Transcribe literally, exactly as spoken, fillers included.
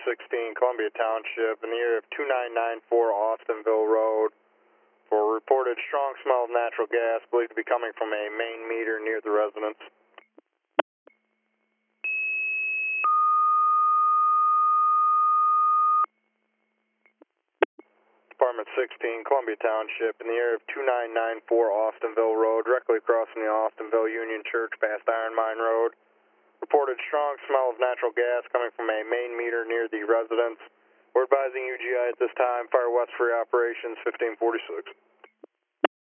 sixteen, Columbia Township, in the area of two nine nine four Austinville Road, for a reported strong smell of natural gas believed to be coming from a main meter near the residence. Department sixteen, Columbia Township, in the area of two nine nine four Austinville Road, directly across from the Austinville Union Church past Iron Mine Road. Reported strong smell of natural gas coming from a main meter near the residence. We're advising U G I at this time, fire west free operations fifteen forty-six.